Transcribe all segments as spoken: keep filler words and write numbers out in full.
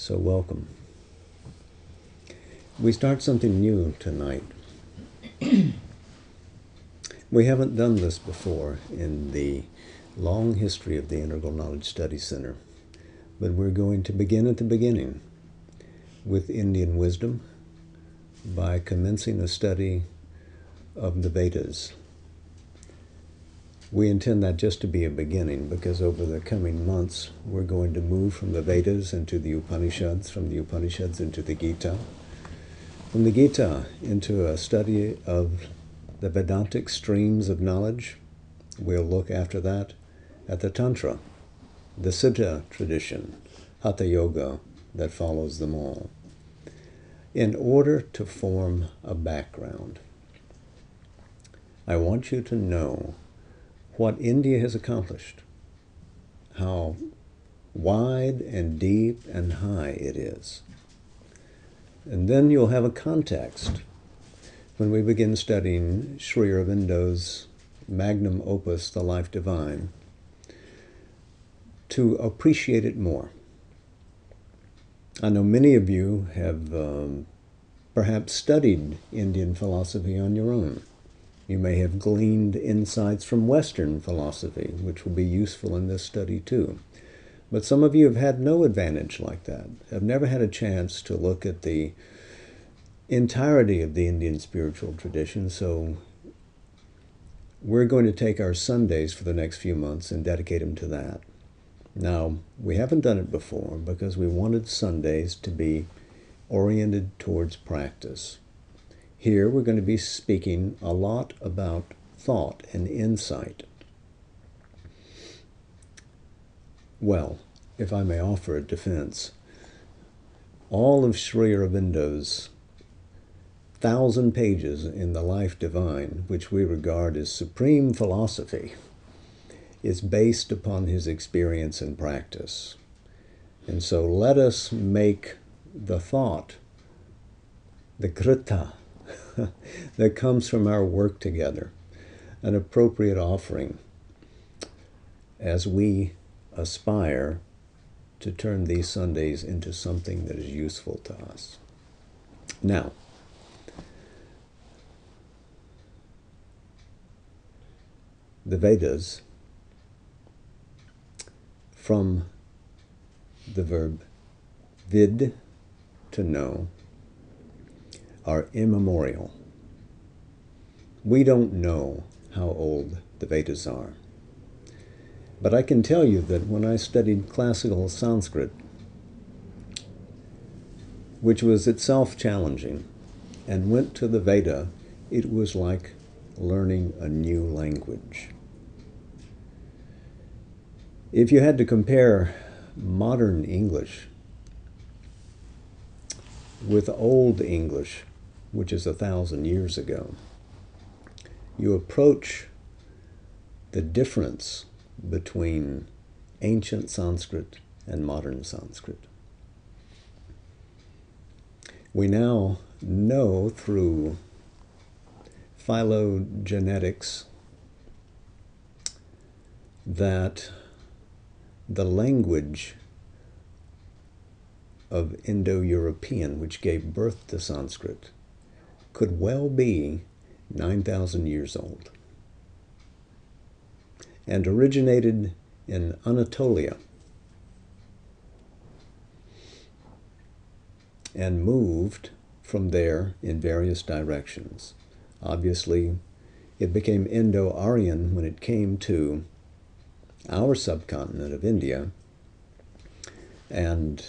So welcome. We start something new tonight. We haven't done this before in the long history of the Integral Knowledge Study Center, but we're going to begin at the beginning with Indian wisdom by commencing a study of the Vedas. We intend that just to be a beginning because over the coming months we're going to move from the Vedas into the Upanishads, from the Upanishads into the Gita, from the Gita into a study of the Vedantic streams of knowledge. We'll look after that at the Tantra, the Siddha tradition, Hatha Yoga that follows them all, in order to form a background. I want you to know what India has accomplished, how wide and deep and high it is. And then you'll have a context when we begin studying Sri Aurobindo's magnum opus, The Life Divine, to appreciate it more. I know many of you have um, perhaps studied Indian philosophy on your own. You may have gleaned insights from Western philosophy, which will be useful in this study too. But some of you have had no advantage like that, have never had a chance to look at the entirety of the Indian spiritual tradition, so we're going to take our Sundays for the next few months and dedicate them to that. Now, we haven't done it before because we wanted Sundays to be oriented towards practice. Here we're going to be speaking a lot about thought and insight. Well, if I may offer a defense, all of Sri Aurobindo's thousand pages in The Life Divine, which we regard as supreme philosophy, is based upon his experience and practice. And so let us make the thought, the krita, that comes from our work together, an appropriate offering as we aspire to turn these Sundays into something that is useful to us. Now, the Vedas, from the verb vid, to know, are immemorial. We don't know how old the Vedas are. But I can tell you that when I studied classical Sanskrit, which was itself challenging, and went to the Veda, it was like learning a new language. If you had to compare modern English with Old English, which is a thousand years ago, you approach the difference between ancient Sanskrit and modern Sanskrit. We now know through phylogenetics that the language of Indo-European, which gave birth to Sanskrit, could well be nine thousand years old and originated in Anatolia and moved from there in various directions. Obviously, it became Indo-Aryan when it came to our subcontinent of India, and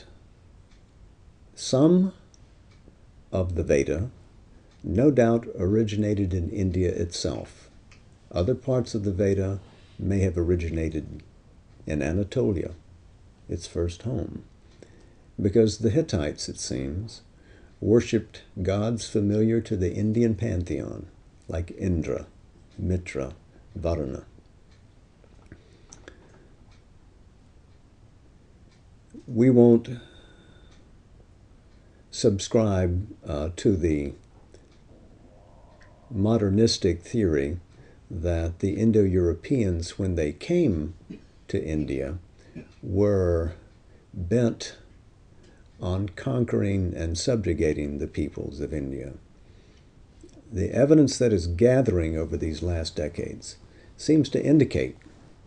some of the Veda no doubt originated in India itself. Other parts of the Veda may have originated in Anatolia, its first home, because the Hittites, it seems, worshipped gods familiar to the Indian pantheon, like Indra, Mitra, Varuna. We won't subscribe uh, to the modernistic theory that the Indo-Europeans, when they came to India, were bent on conquering and subjugating the peoples of India. The evidence that is gathering over these last decades seems to indicate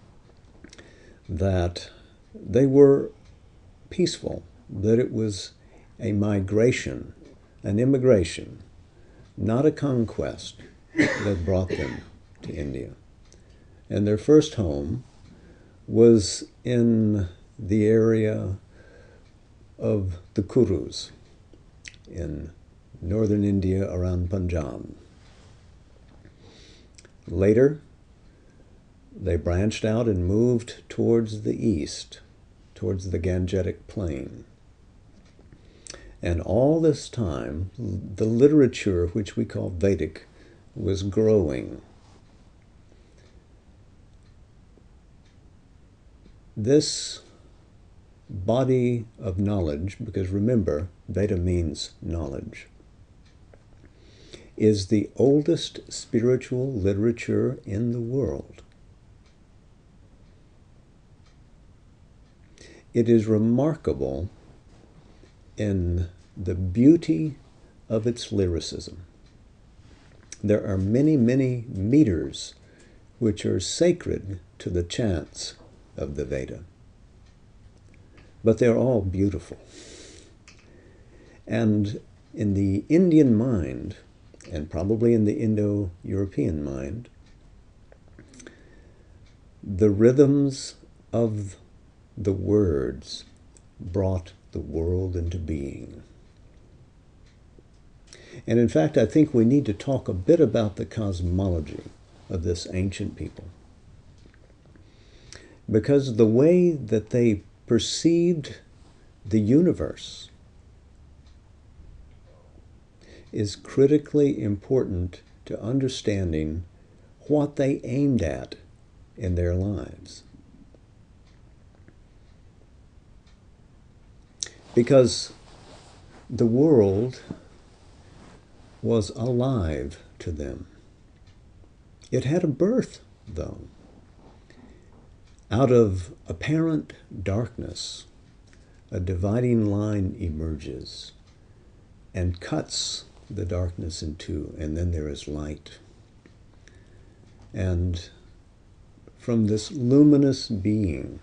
that they were peaceful, that it was a migration, an immigration, not a conquest that brought them to India. And their first home was in the area of the Kurus in northern India around Punjab. Later, they branched out and moved towards the east, towards the Gangetic Plain. And all this time, the literature, which we call Vedic, was growing. This body of knowledge, because remember, Veda means knowledge, is the oldest spiritual literature in the world. It is remarkable in the beauty of its lyricism. There are many, many meters which are sacred to the chants of the Veda, but they're all beautiful. And in the Indian mind, and probably in the Indo-European mind, the rhythms of the words brought the world into being. And in fact, I think we need to talk a bit about the cosmology of this ancient people, because the way that they perceived the universe is critically important to understanding what they aimed at in their lives. Because the world was alive to them. It had a birth, though. Out of apparent darkness, a dividing line emerges and cuts the darkness in two, and then there is light. And from this luminous being,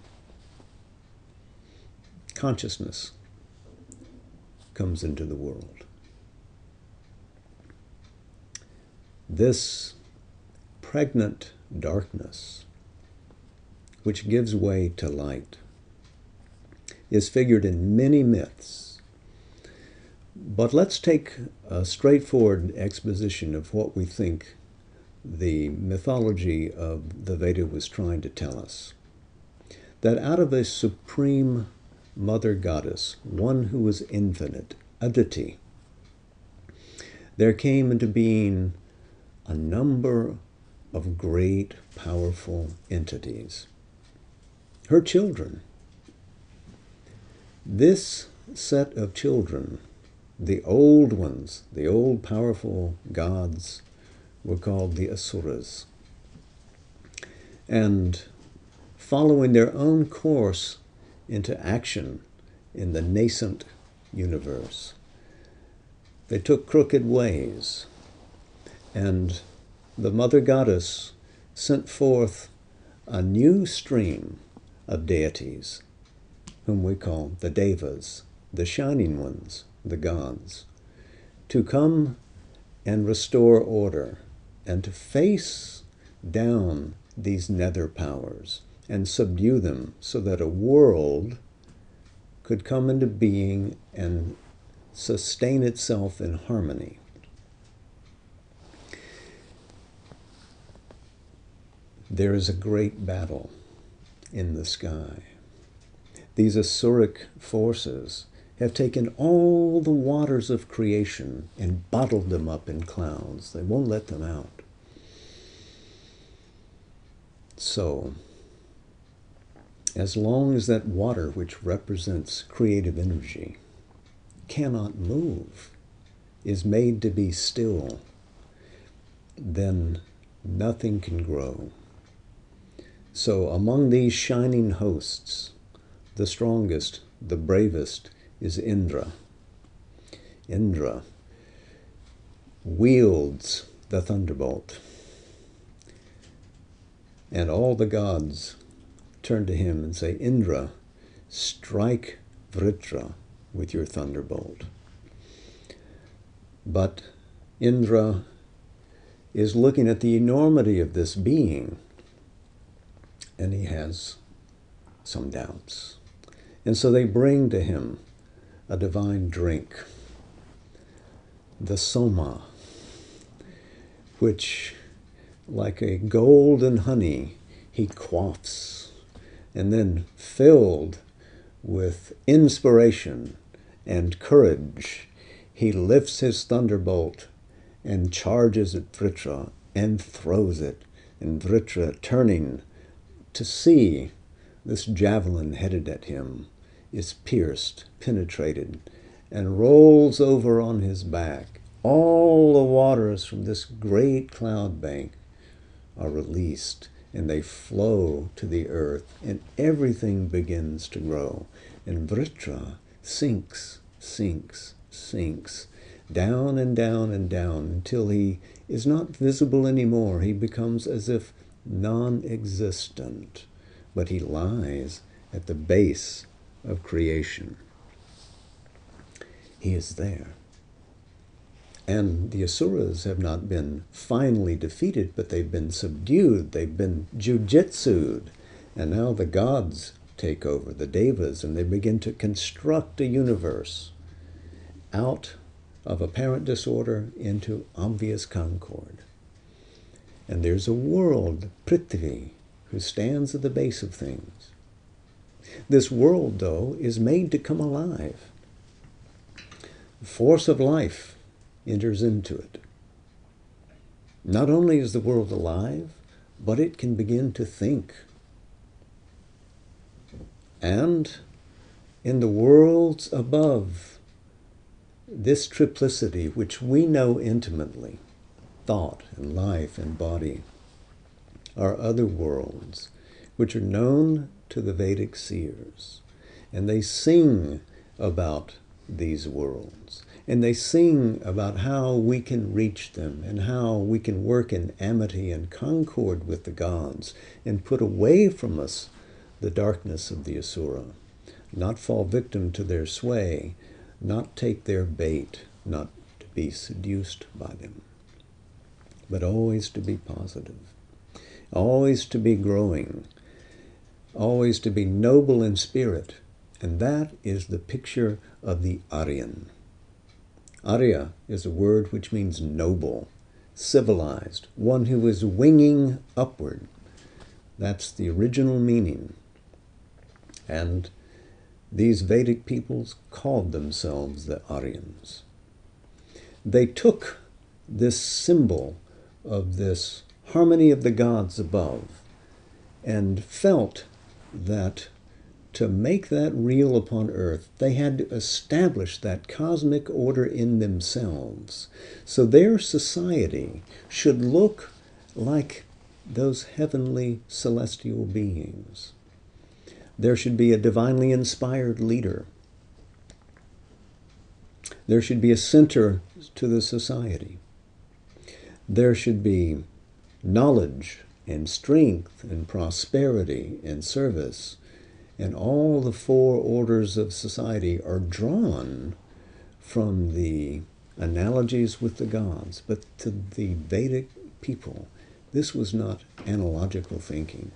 consciousness comes into the world. This pregnant darkness, which gives way to light, is figured in many myths. But let's take a straightforward exposition of what we think the mythology of the Veda was trying to tell us. That out of a supreme mother goddess, one who was infinite, Aditi, there came into being a number of great, powerful entities. Her children. This set of children, the old ones, the old powerful gods, were called the Asuras. And following their own course into action in the nascent universe, they took crooked ways, and the mother goddess sent forth a new stream of deities, whom we call the Devas, the shining ones, the gods, to come and restore order and to face down these nether powers and subdue them so that a world could come into being and sustain itself in harmony. There is a great battle in the sky. These Asuric forces have taken all the waters of creation and bottled them up in clouds. They won't let them out. So, as long as that water, which represents creative energy, cannot move, is made to be still, then nothing can grow. So among these shining hosts, the strongest, the bravest, is Indra. Indra wields the thunderbolt, and all the gods turn to him and say, Indra, strike Vritra with your thunderbolt. But Indra is looking at the enormity of this being, and he has some doubts. And so they bring to him a divine drink, the soma, which, like a golden honey, he quaffs, and then, filled with inspiration and courage, he lifts his thunderbolt and charges at Vritra and throws it. And Vritra, turning to see this javelin headed at him, is pierced, penetrated, and rolls over on his back. All the waters from this great cloud bank are released, and they flow to the earth, and everything begins to grow. And Vritra sinks, sinks, sinks, down and down and down, until he is not visible anymore. He becomes as if non-existent, but he lies at the base of creation. He is there. And the Asuras have not been finally defeated, but they've been subdued, they've been jujitsued, and now the gods take over, the Devas, and they begin to construct a universe out of apparent disorder into obvious concord. And there's a world, Prithvi, who stands at the base of things. This world, though, is made to come alive. The force of life enters into it. Not only is the world alive, but it can begin to think. And in the worlds above this triplicity, which we know intimately, thought and life and body, are other worlds which are known to the Vedic seers. And they sing about these worlds. And they sing about how we can reach them and how we can work in amity and concord with the gods and put away from us the darkness of the Asura, not fall victim to their sway, not take their bait, not to be seduced by them, but always to be positive, always to be growing, always to be noble in spirit. And that is the picture of the Aryan. Arya is a word which means noble, civilized, one who is winging upward. That's the original meaning. And these Vedic peoples called themselves the Aryans. They took this symbol of this harmony of the gods above and felt that to make that real upon earth, they had to establish that cosmic order in themselves. So their society should look like those heavenly celestial beings. There should be a divinely inspired leader. There should be a center to the society. There should be knowledge and strength and prosperity and service. And all the four orders of society are drawn from the analogies with the gods. But to the Vedic people, this was not analogical thinking.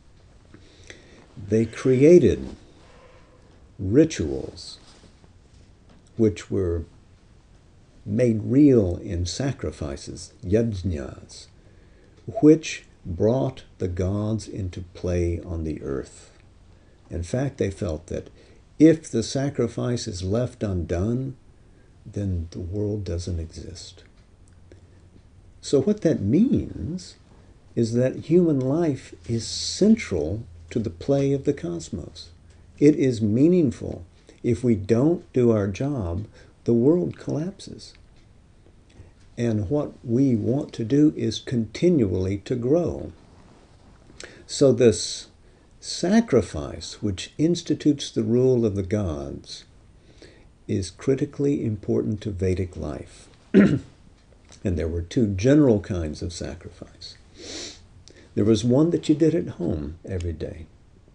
They created rituals which were made real in sacrifices, yajnas, which brought the gods into play on the earth. In fact, they felt that if the sacrifice is left undone, then the world doesn't exist. So what that means is that human life is central to the play of the cosmos. It is meaningful. If we don't do our job, the world collapses. And what we want to do is continually to grow. So this sacrifice, which institutes the rule of the gods, is critically important to Vedic life. And there were two general kinds of sacrifice. There was one that you did at home every day.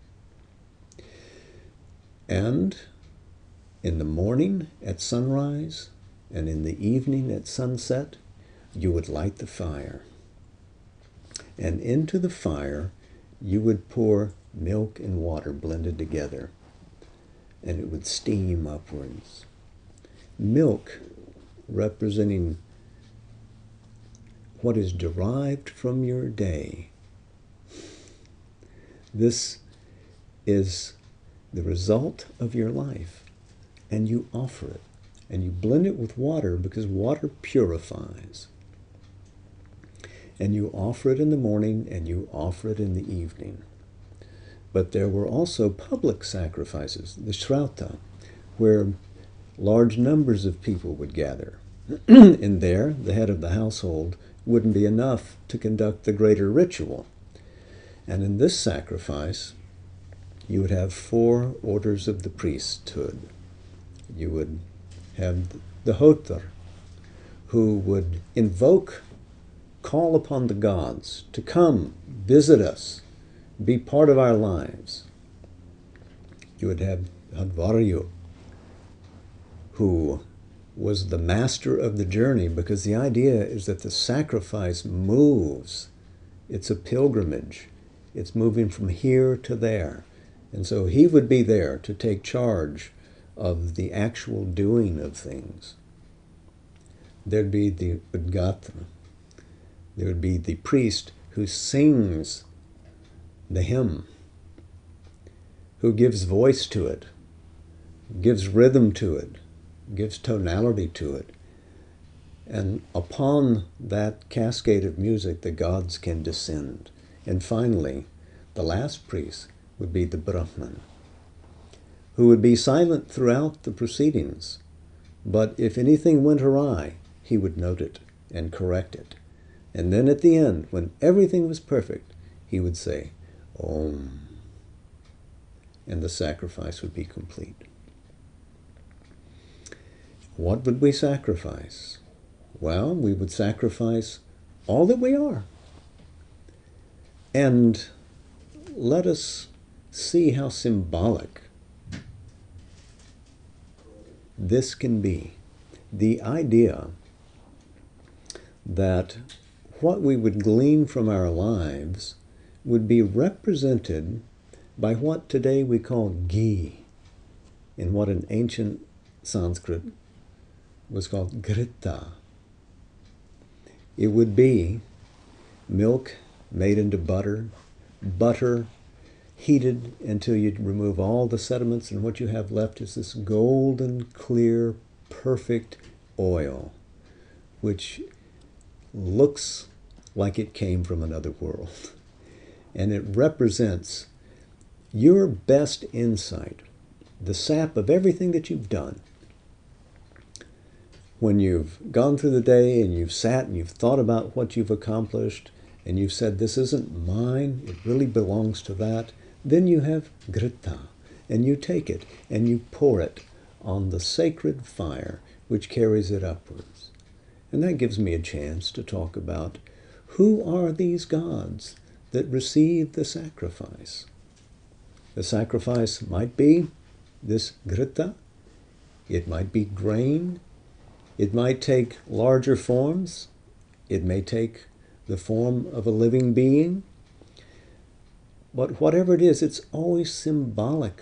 And in the morning at sunrise and in the evening at sunset, you would light the fire. And into the fire, you would pour milk and water blended together, and it would steam upwards. Milk representing what is derived from your day. This is the result of your life, and you offer it, and you blend it with water because water purifies. And you offer it in the morning, and you offer it in the evening. But there were also public sacrifices, the Shrauta, where large numbers of people would gather. And there, the head of the household wouldn't be enough to conduct the greater ritual. And in this sacrifice, you would have four orders of the priesthood. You would have the Hotar, who would invoke, call upon the gods to come, visit us, be part of our lives. You would have Hadvaryu, who was the master of the journey, because the idea is that the sacrifice moves. It's a pilgrimage. It's moving from here to there. And so he would be there to take charge of the actual doing of things. There'd be the Udgata. There would be the priest who sings the hymn, who gives voice to it, gives rhythm to it, gives tonality to it. And upon that cascade of music, the gods can descend. And finally, the last priest would be the Brahman, who would be silent throughout the proceedings. But if anything went awry, he would note it and correct it. And then at the end, when everything was perfect, he would say, Om, and the sacrifice would be complete. What would we sacrifice? Well, we would sacrifice all that we are. And let us see how symbolic this can be. The idea that what we would glean from our lives would be represented by what today we call ghee, in what in ancient Sanskrit was called grita. It would be milk made into butter, butter heated until you remove all the sediments, and what you have left is this golden, clear, perfect oil, which looks like it came from another world. And it represents your best insight, the sap of everything that you've done. When you've gone through the day and you've sat and you've thought about what you've accomplished, and you've said, this isn't mine, it really belongs to that, then you have grita, and you take it and you pour it on the sacred fire which carries it upwards. And that gives me a chance to talk about who are these gods that receive the sacrifice. The sacrifice might be this grita, it might be grain, it might take larger forms, it may take the form of a living being, but whatever it is, it's always symbolic.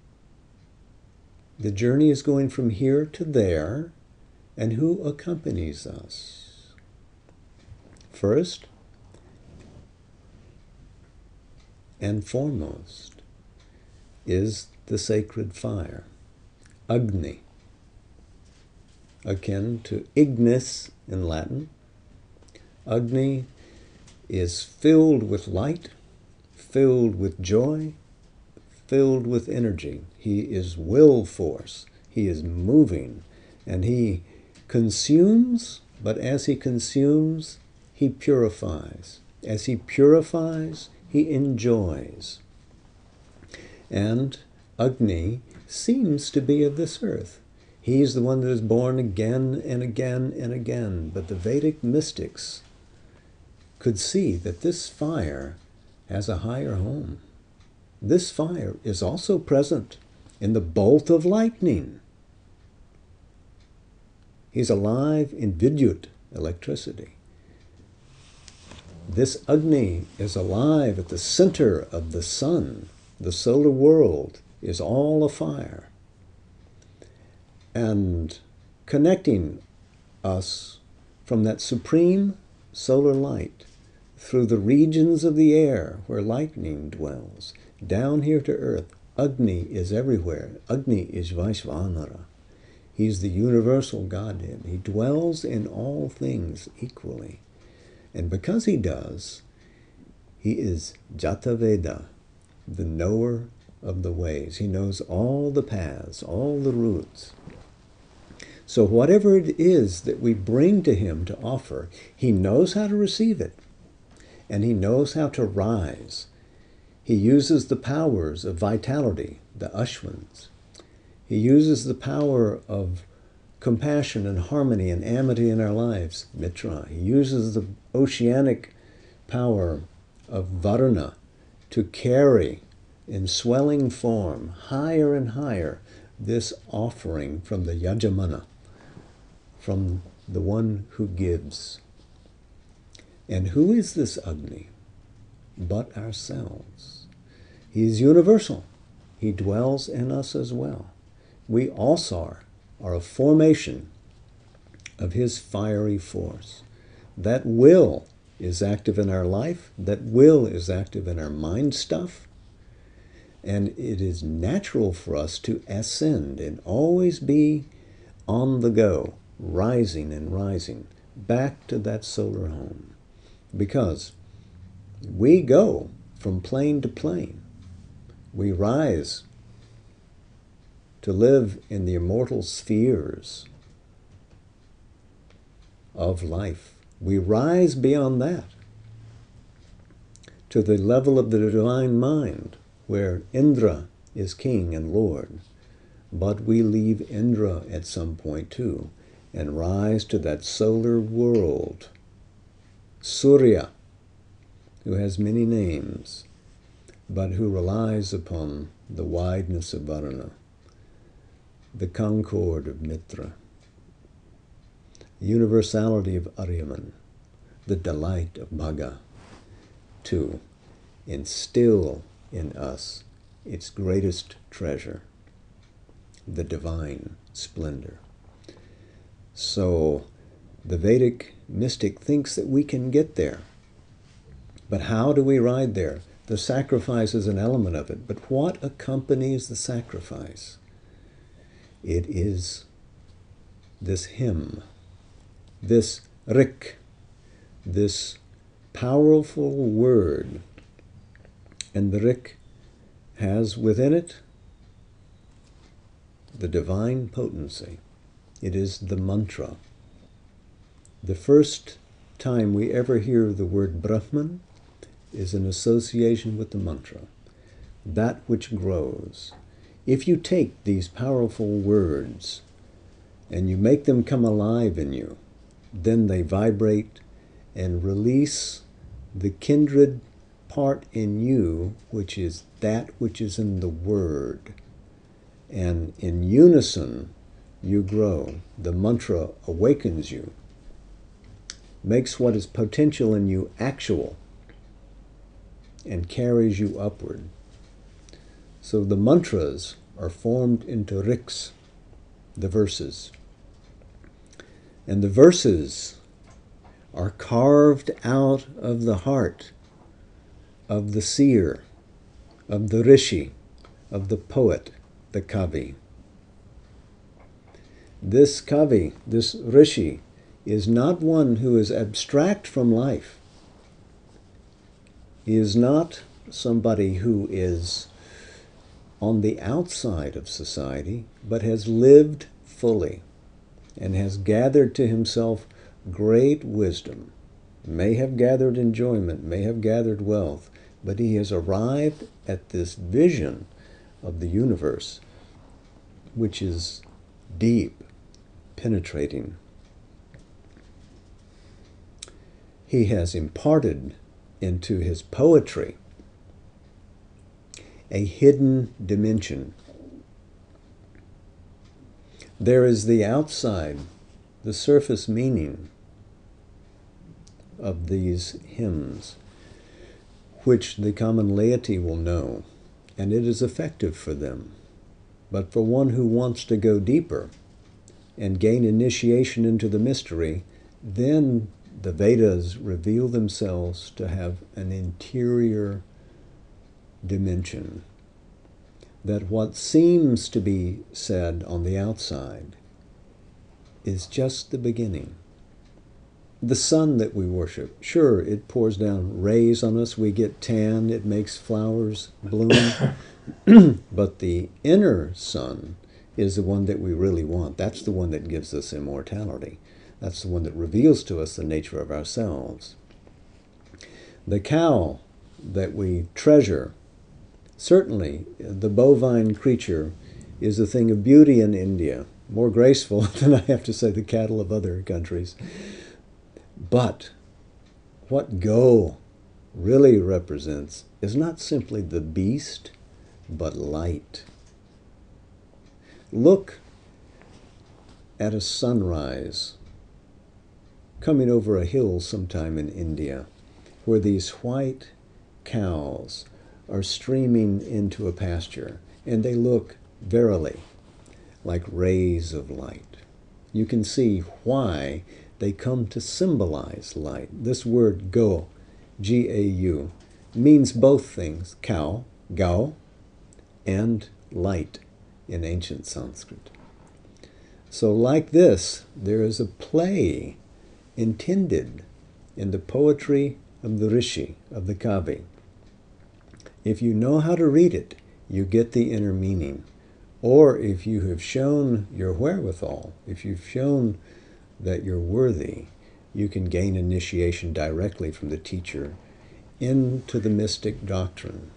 The journey is going from here to there, and who accompanies us? First and foremost is the sacred fire, Agni, akin to ignis in Latin. Agni is filled with light, filled with joy, filled with energy. He is will force. He is moving, and he consumes, but as he consumes, he purifies. As he purifies, he enjoys. And Agni seems to be of this earth. He's the one that is born again and again and again. But the Vedic mystics could see that this fire has a higher home. This fire is also present in the bolt of lightning. He's alive in Vidyut, electricity. This Agni is alive at the center of the sun. The solar world is all afire. And connecting us from that supreme solar light through the regions of the air where lightning dwells, down here to earth, Agni is everywhere. Agni is Vaishvanara. He's the universal Godhead. He dwells in all things equally. And because he does, he is Jataveda, the knower of the ways. He knows all the paths, all the routes. So whatever it is that we bring to him to offer, he knows how to receive it. And he knows how to rise. He uses the powers of vitality, the Ashwins. He uses the power of compassion and harmony and amity in our lives, Mitra. He uses the oceanic power of Varuna to carry in swelling form, higher and higher, this offering from the Yajamana, from the one who gives. And who is this Agni but ourselves? He is universal. He dwells in us as well. We also are, are a formation of his fiery force. That will is active in our life. That will is active in our mind stuff. And it is natural for us to ascend and always be on the go, rising and rising, back to that solar home. Because we go from plane to plane. We rise to live in the immortal spheres of life. We rise beyond that to the level of the divine mind, where Indra is king and lord. But we leave Indra at some point too and rise to that solar world, Surya, who has many names, but who relies upon the wideness of Varuna, the concord of Mitra, the universality of Aryaman, the delight of Bhaga, to instill in us its greatest treasure, the divine splendor. So the Vedic mystic thinks that we can get there. But how do we ride there? The sacrifice is an element of it. But what accompanies the sacrifice? It is this hymn, this rik, this powerful word. And the rik has within it the divine potency. It is the mantra. The first time we ever hear the word Brahman is an association with the mantra, that which grows. If you take these powerful words and you make them come alive in you, then they vibrate and release the kindred part in you, which is that which is in the word. And in unison, you grow. The mantra awakens you, makes what is potential in you actual, and carries you upward. So the mantras are formed into riks, the verses. And the verses are carved out of the heart of the seer, of the rishi, of the poet, the kavi. This kavi, this rishi, is not one who is abstract from life. He is not somebody who is on the outside of society, but has lived fully and has gathered to himself great wisdom, may have gathered enjoyment, may have gathered wealth, but he has arrived at this vision of the universe, which is deep, penetrating. He has imparted into his poetry a hidden dimension. There is the outside, the surface meaning of these hymns, which the common laity will know, and it is effective for them. But for one who wants to go deeper and gain initiation into the mystery, then the Vedas reveal themselves to have an interior dimension. That what seems to be said on the outside is just the beginning. The sun that we worship, sure, it pours down rays on us, we get tan, it makes flowers bloom, but the inner sun is the one that we really want. That's the one that gives us immortality. That's the one that reveals to us the nature of ourselves. The cow that we treasure, certainly the bovine creature, is a thing of beauty in India, more graceful than I have to say the cattle of other countries. But what go really represents is not simply the beast, but light. Look at a sunrise coming over a hill sometime in India, where these white cows are streaming into a pasture, and they look verily like rays of light. You can see why they come to symbolize light. This word go, G A U, means both things, cow, gao, and light in ancient Sanskrit. So like this, there is a play intended in the poetry of the Rishi, of the Kavi. If you know how to read it, you get the inner meaning. Or if you have shown your wherewithal, if you've shown that you're worthy, you can gain initiation directly from the teacher into the mystic doctrine.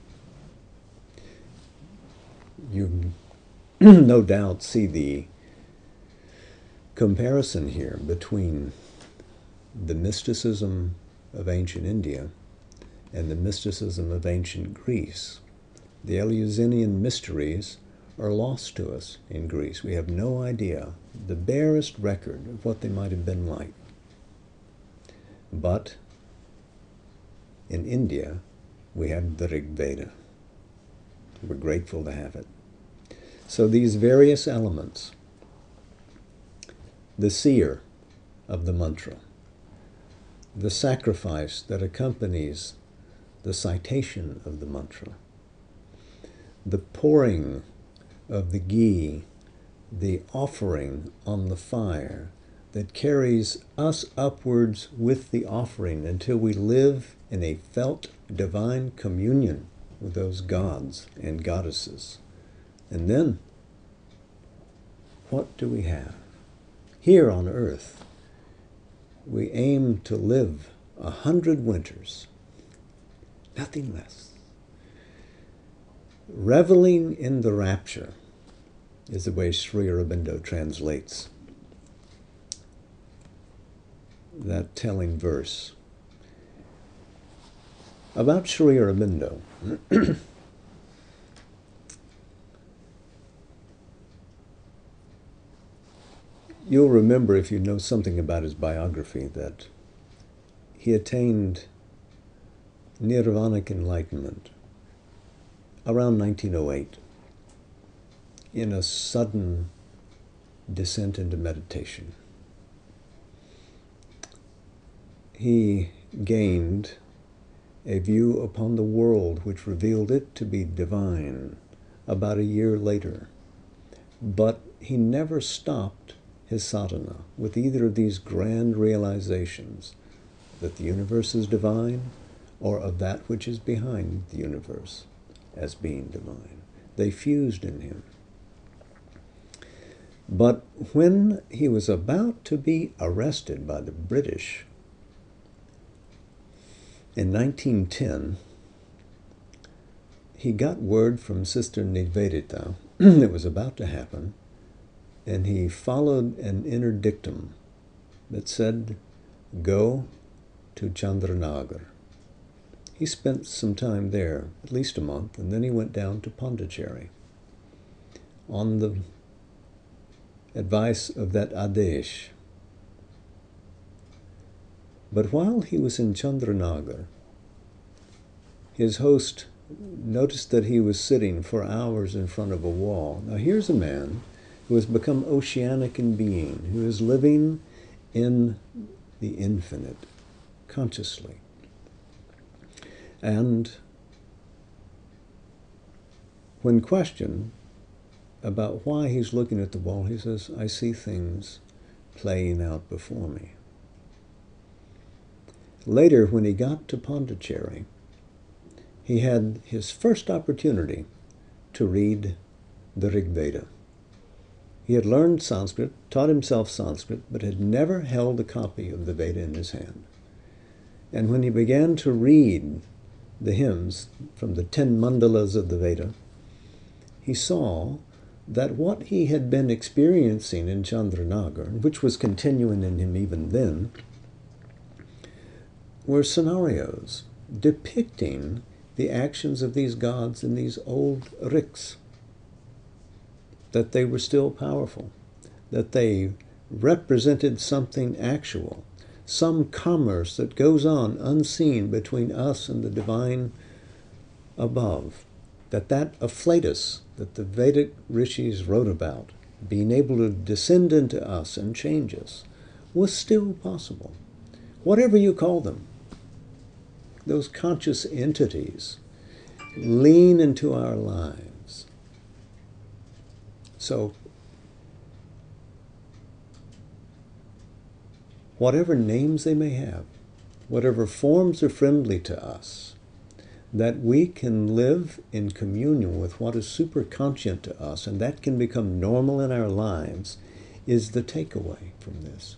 You no doubt see the comparison here between the mysticism of ancient India and the mysticism of ancient Greece. The Eleusinian mysteries are lost to us in Greece. We have no idea, the barest record of what they might have been like. But in India, we have the Rig Veda. We're grateful to have it. So these various elements, the seer of the mantra, the sacrifice that accompanies the citation of the mantra, the pouring of the ghee, the offering on the fire that carries us upwards with the offering until we live in a felt divine communion with those gods and goddesses. And then, what do we have? Here on earth, we aim to live a hundred winters, nothing less. Reveling in the rapture is the way Sri Aurobindo translates that telling verse. About Sri Aurobindo, you'll remember, if you know something about his biography, that he attained nirvanic enlightenment around nineteen oh eight in a sudden descent into meditation. He gained a view upon the world which revealed it to be divine about a year later. But he never stopped his sadhana with either of these grand realizations, that the universe is divine or of that which is behind the universe as being divine. They fused in him. But when he was about to be arrested by the British in nineteen ten, he got word from Sister Nivedita that was about to happen, and he followed an interdictum that said, go to Chandrinagar. He spent some time there, at least a month, and then he went down to Pondicherry on the advice of that Adesh. But while he was in Chandrinagar, his host noticed that he was sitting for hours in front of a wall. Now here's a man who has become oceanic in being, who is living in the infinite consciously. And when questioned about why he's looking at the wall, he says, I see things playing out before me. Later, when he got to Pondicherry, he had his first opportunity to read the Rig Veda. He had learned Sanskrit, taught himself Sanskrit, but had never held a copy of the Veda in his hand. And when he began to read the hymns from the ten mandalas of the Veda, he saw that what he had been experiencing in Chandrinagar, which was continuing in him even then, were scenarios depicting the actions of these gods in these old riks, that they were still powerful, that they represented something actual, some commerce that goes on unseen between us and the divine above, that that afflatus that the Vedic rishis wrote about, being able to descend into us and change us, was still possible. Whatever you call them, those conscious entities lean into our lives. So, whatever names they may have, whatever forms are friendly to us, that we can live in communion with what is superconscient to us, and that can become normal in our lives, is the takeaway from this.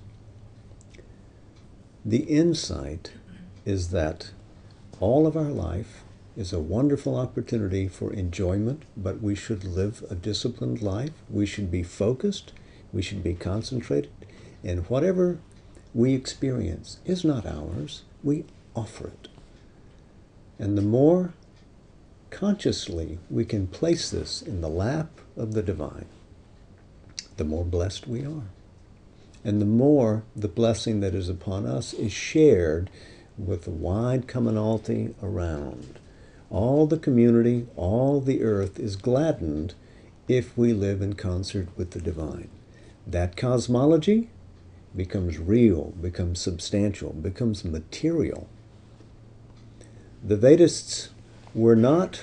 The insight is that all of our life is a wonderful opportunity for enjoyment, but we should live a disciplined life. We should be focused. We should be concentrated. And whatever we experience is not ours. We offer it. And the more consciously we can place this in the lap of the divine, the more blessed we are. And the more the blessing that is upon us is shared with the wide commonality around. All the community, all the earth is gladdened if we live in concert with the divine. That cosmology becomes real, becomes substantial, becomes material. The Vedists were not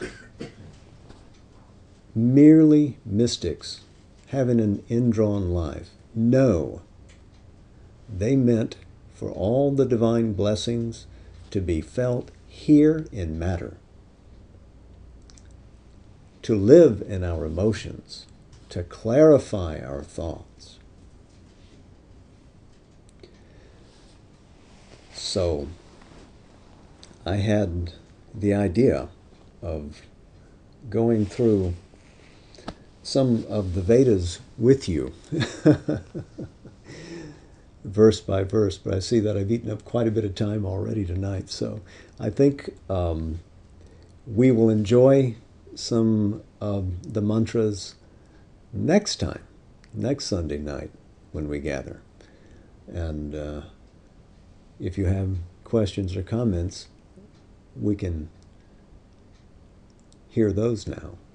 merely mystics having an indrawn life. No, they meant for all the divine blessings to be felt here in matter, to live in our emotions, to clarify our thoughts. So I had the idea of going through some of the Vedas with you, verse by verse, but I see that I've eaten up quite a bit of time already tonight, so I think um, we will enjoy some of the mantras next time, next Sunday night when we gather. And uh, if you have questions or comments, we can hear those now.